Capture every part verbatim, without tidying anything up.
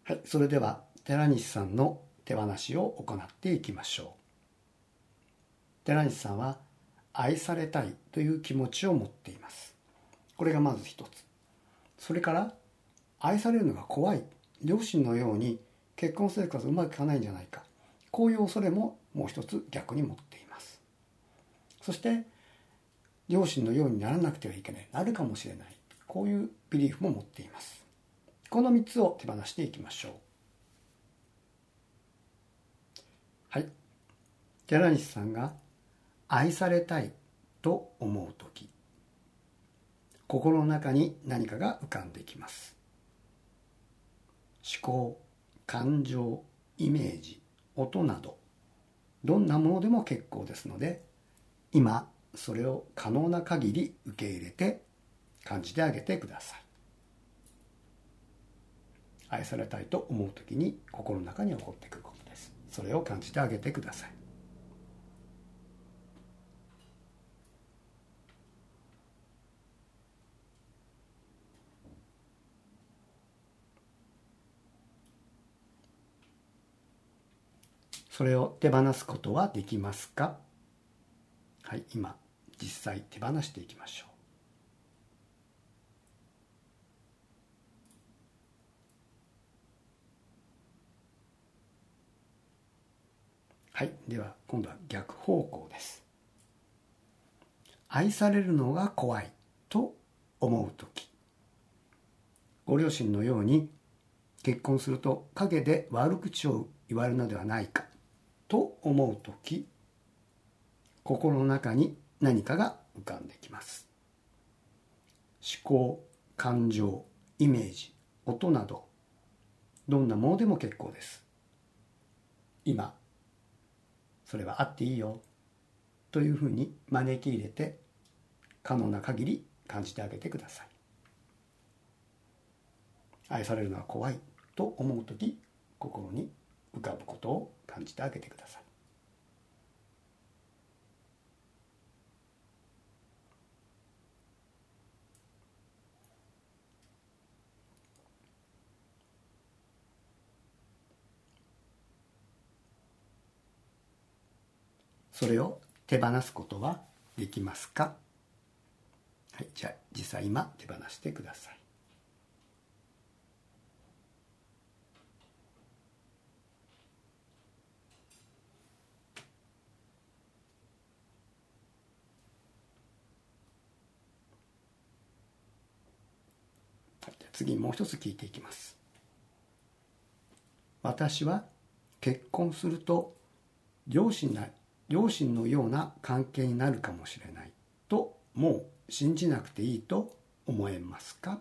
はい、それでは寺西さんの手放しを行っていきましょう。寺西さんは愛されたいという気持ちを持っています。これがまず一つ。それから愛されるのが怖い、両親のように結婚生活うまくいかないんじゃないか、こういう恐れももう一つ逆に持っています。そして両親のようにならなくてはいけない、なるかもしれない、こういうビリーフも持っています。このみっつを手放していきましょう。はい。寺西さんが愛されたいと思うとき、心の中に何かが浮かんできます。思考、感情、イメージ、音など、どんなものでも結構ですので、今それを可能な限り受け入れて感じてあげてください。愛されたいと思うときに心の中に起こってくることです。それを感じてあげてください。それを手放すことはできますか？はい、今実際手放していきましょう。はい、では今度は逆方向です。愛されるのが怖いと思うとき、ご両親のように結婚すると陰で悪口を言われるのではないかと思うとき、心の中に何かが浮かんできます。思考、感情、イメージ、音など、どんなものでも結構です。今それはあっていいよというふうに招き入れて、可能な限り感じてあげてください。愛されるのは怖いと思うとき、心に浮かぶことを感じてあげてください。それを手放すことはできますか？はい、じゃあ実際今手放してください。はい、じゃあ次もう一つ聞いていきます。私は結婚すると両親な両親のような関係になるかもしれないと、もう信じなくていいと思えますか？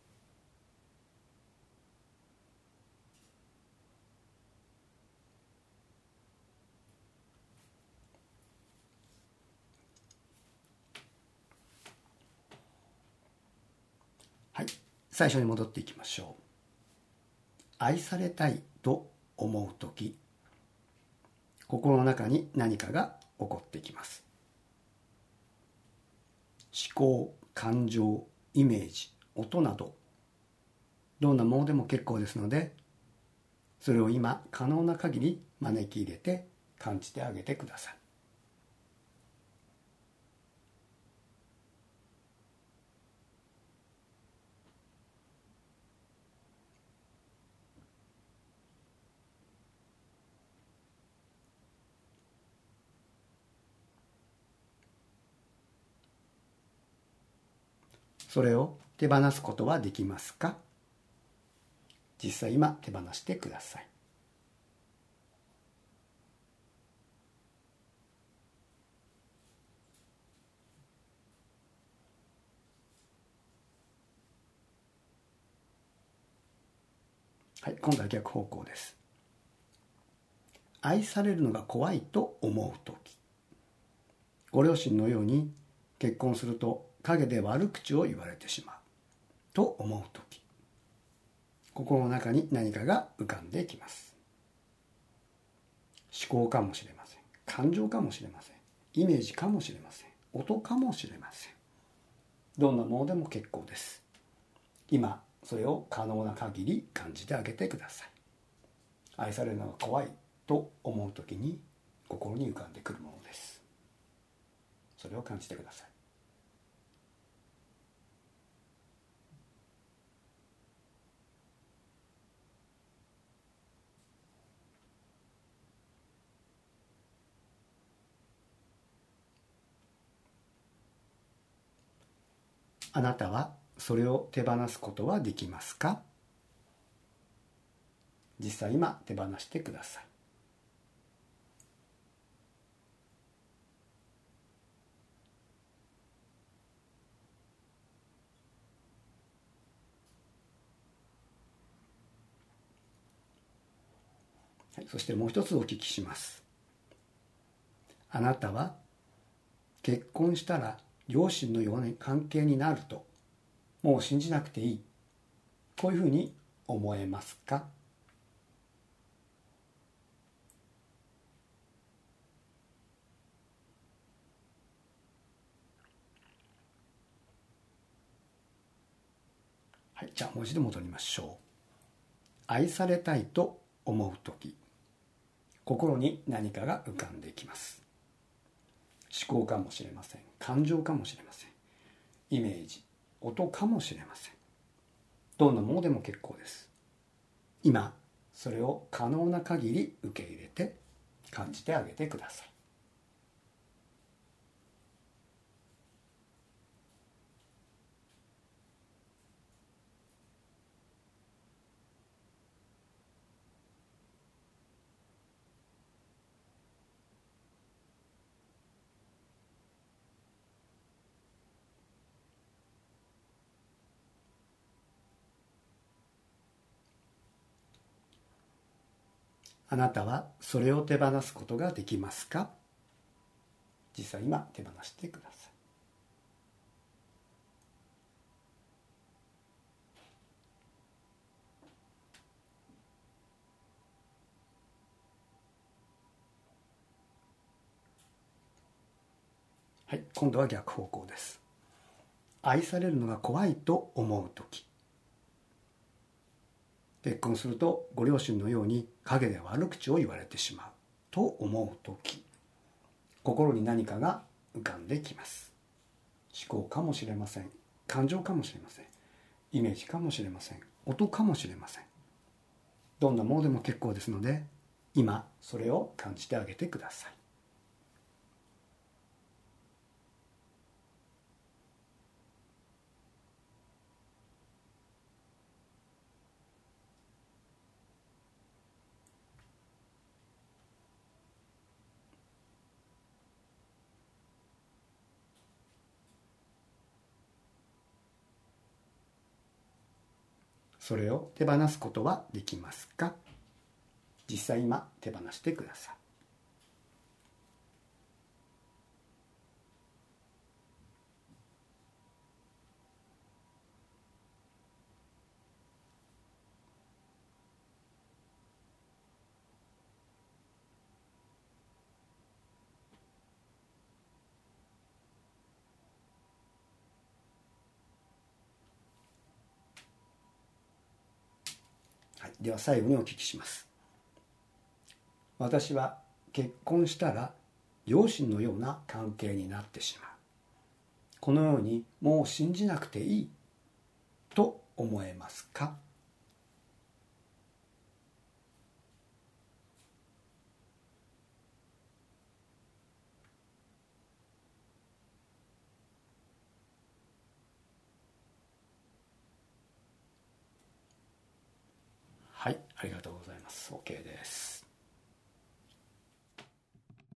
はい、最初に戻っていきましょう。愛されたいと思うとき、心の中に何かが起こってきます。思考、感情、イメージ、音など、どんなものでも結構ですので、それを今可能な限り招き入れて感じてあげてください。それを手放すことはできますか？実際今手放してください。はい、今度は逆方向です。愛されるのが怖いと思うとき、ご両親のように結婚すると陰で悪口を言われてしまうと思うとき、心の中に何かが浮かんできます。思考かもしれません。感情かもしれません。イメージかもしれません。音かもしれません。どんなものでも結構です。今それを可能な限り感じてあげてください。 愛されるのが怖いと思うときに心に浮かんでくるものです。それを感じてください。あなたはそれを手放すことはできますか？実際今手放してください。はい、そしてもう一つお聞きします。あなたは結婚したら両親のような関係になるともう信じなくていい、こういうふうに思えますか？はい、じゃあもう一度戻りましょう。愛されたいと思うとき、心に何かが浮かんできます。思考かもしれません。感情かもしれません。イメージ、音かもしれません。どんなものでも結構です。今、それを可能な限り受け入れて感じてあげてください。あなたはそれを手放すことができますか？実際今手放してください。はい、今度は逆方向です。愛されるのが怖いと思うとき、結婚するとご両親のように陰で悪口を言われてしまうと思うとき、心に何かが浮かんできます。思考かもしれません。感情かもしれません。イメージかもしれません。音かもしれません。どんなものでも結構ですので、今それを感じてあげてください。それを手放すことはできますか？実際今手放してください。はい、では最後にお聞きします。私は結婚したら両親のような関係になってしまう。このようにもう信じなくていいと思えますか？はい、ありがとうございます。 OK です。